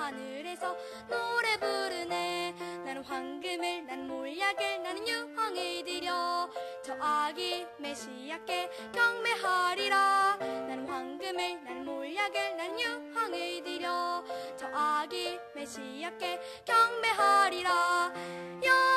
하늘에서 노래 부르네. 나는 황금을 난 몰약을 나는 유황을 드려 저 아기 메시아께 경배하리라. 나는 황금을 난 몰약을 난 유황을 드려 저 아기 메시아께 경배하리라.